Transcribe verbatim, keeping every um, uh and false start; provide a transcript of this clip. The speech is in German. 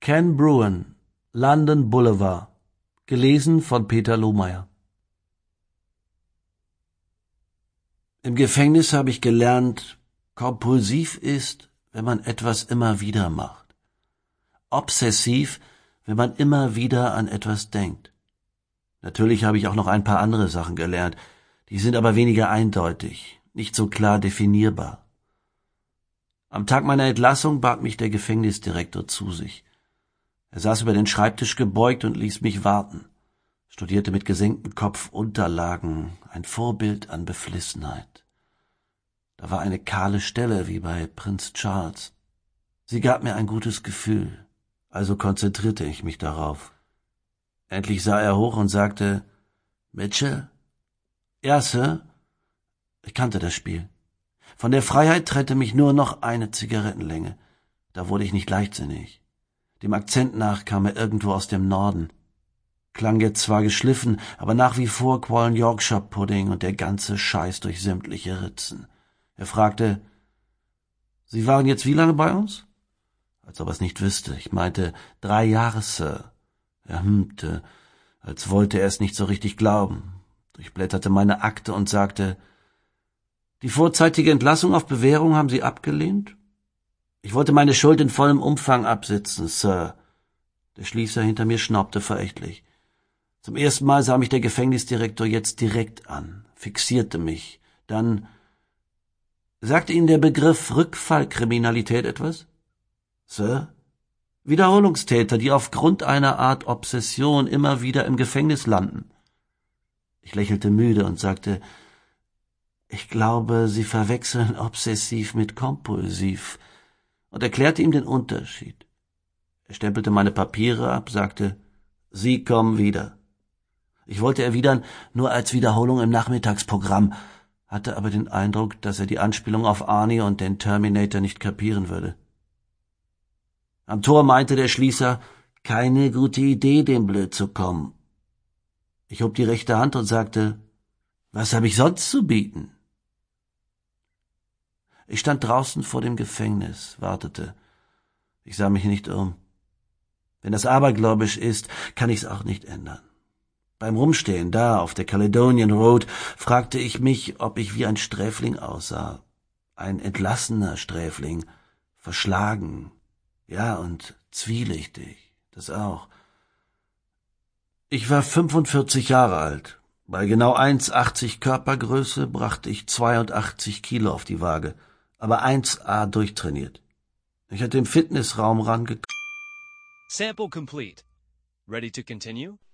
Ken Bruin, London Boulevard. Gelesen von Peter Lohmeier. Im Gefängnis habe ich gelernt, kompulsiv ist, wenn man etwas immer wieder macht. Obsessiv, wenn man immer wieder an etwas denkt. Natürlich habe ich auch noch ein paar andere Sachen gelernt, die sind aber weniger eindeutig, nicht so klar definierbar. Am Tag meiner Entlassung bat mich der Gefängnisdirektor zu sich. Er saß über den Schreibtisch gebeugt und ließ mich warten, studierte mit gesenktem Kopf Unterlagen, ein Vorbild an Beflissenheit. Da war eine kahle Stelle wie bei Prinz Charles. Sie gab mir ein gutes Gefühl, also konzentrierte ich mich darauf. Endlich sah er hoch und sagte, »Mitchell?« »Ja, Sir?« Ich kannte das Spiel. Von der Freiheit trennte mich nur noch eine Zigarettenlänge. Da wurde ich nicht leichtsinnig. Dem Akzent nach kam er irgendwo aus dem Norden. Klang jetzt zwar geschliffen, aber nach wie vor quollen Yorkshire Pudding und der ganze Scheiß durch sämtliche Ritzen. Er fragte, »Sie waren jetzt wie lange bei uns?« Als ob er es nicht wüsste. Ich meinte, »Drei Jahre, Sir.« Er hmmte, als wollte er es nicht so richtig glauben, durchblätterte meine Akte und sagte, »Die vorzeitige Entlassung auf Bewährung haben Sie abgelehnt?« »Ich wollte meine Schuld in vollem Umfang absitzen, Sir.« Der Schließer hinter mir schnaubte verächtlich. Zum ersten Mal sah mich der Gefängnisdirektor jetzt direkt an, fixierte mich. Dann sagte Ihnen der Begriff Rückfallkriminalität etwas? Sir? Wiederholungstäter, die aufgrund einer Art Obsession immer wieder im Gefängnis landen. Ich lächelte müde und sagte, ich glaube, Sie verwechseln obsessiv mit kompulsiv, und erklärte ihm den Unterschied. Er stempelte meine Papiere ab, sagte, Sie kommen wieder. Ich wollte erwidern, nur als Wiederholung im Nachmittagsprogramm, hatte aber den Eindruck, dass er die Anspielung auf Arnie und den Terminator nicht kapieren würde. Am Tor meinte der Schließer, keine gute Idee, dem blöd zu kommen. Ich hob die rechte Hand und sagte, was habe ich sonst zu bieten? Ich stand draußen vor dem Gefängnis, wartete. Ich sah mich nicht um. Wenn das abergläubisch ist, kann ich's auch nicht ändern. Beim Rumstehen da auf der Caledonian Road fragte ich mich, ob ich wie ein Sträfling aussah. Ein entlassener Sträfling, verschlagen, ja, und zwielichtig, das auch. Ich war fünfundvierzig Jahre alt. Bei genau eins Komma achtzig Körpergröße brachte ich zweiundachtzig Kilo auf die Waage, aber eins A durchtrainiert. Ich hatte im Fitnessraum rangekommen. Sample complete. Ready to continue?